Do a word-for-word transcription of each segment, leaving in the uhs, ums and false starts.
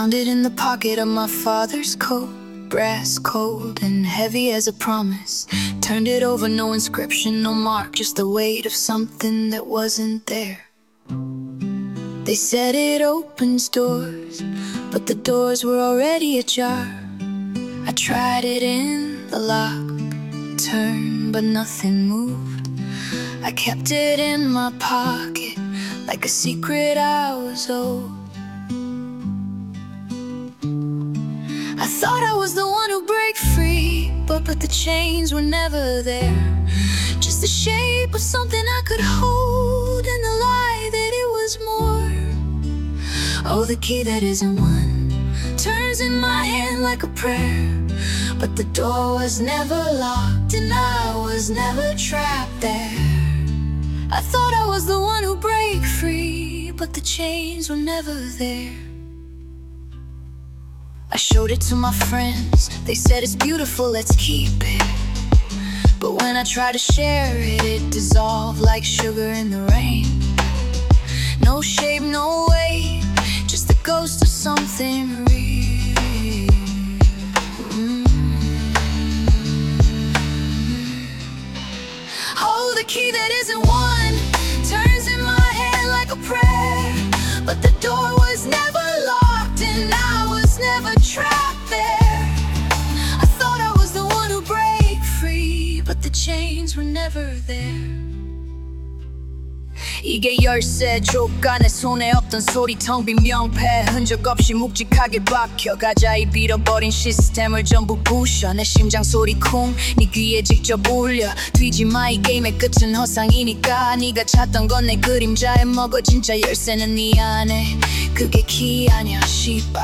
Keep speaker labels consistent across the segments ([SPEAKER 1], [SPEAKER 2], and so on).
[SPEAKER 1] Found it in the pocket of my father's coat, brass cold and heavy as a promise. Turned it over, no inscription, no mark, just the weight of something that wasn't there. They said it opens doors, but the doors were already ajar. I tried it in the lock, turned, but nothing moved. I kept it in my pocket like a secret I was owed. I thought I was the one who break free, but, but the chains were never there. Just the shape of something I could hold, and the lie that it was more. Oh, the key that isn't one turns in my hand like a prayer. But the door was never locked, and I was never trapped there. I thought I was the one who break free, but the chains were never there. I showed it to my friends, they said it's beautiful, let's keep it. But when I tried to share it, it dissolved like sugar in the rain. No shape, no weight, just the ghost of something real. mm. Oh, the key that isn't one turns in my hand like a prayer. But the door was never locked, and I was never trapped there. I thought I was the one who break free, but the chains were never there. 이게 열쇠 조까 내 손에 없던 소리 텅 빈 명패 흔적 없이 묵직하게 박혀 가자이 빌어버린 시스템을 전부 부셔 내 심장 소리 쿵 네 귀에 직접 울려 뒤지마 이 게임의 끝은 허상이니까 네가 찾던 건 내 그림자에 먹어 진짜 열쇠는 네 안에 그게 키 아니야 씨발.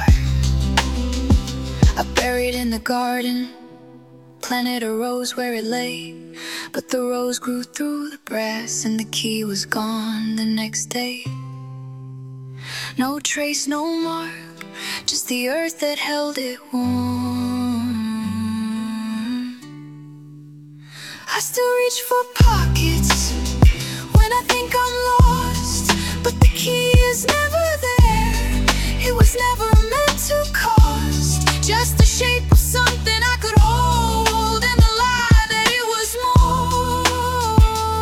[SPEAKER 1] I buried in the garden, planted a rose where it lay, but the rose grew through the grass and the key was gone the next day. No trace, no mark, just the earth that held it warm. I still reach for pockets when I think I'm lost, but the key is never there. It was never meant to cost, just the shape of something I could hold, and the lie that it was more.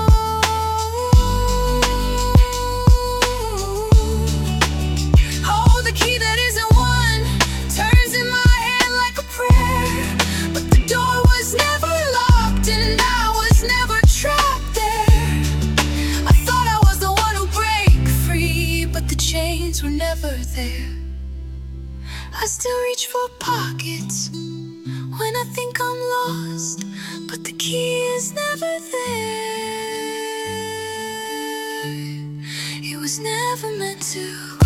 [SPEAKER 1] Oh, the key that isn't one turns in my hand like a prayer. But the door was never locked, and I was never trapped there. I thought I was the one who break free, but the chains were never there. I still reach for pockets when I think I'm lost, but the key is never there. It was never meant to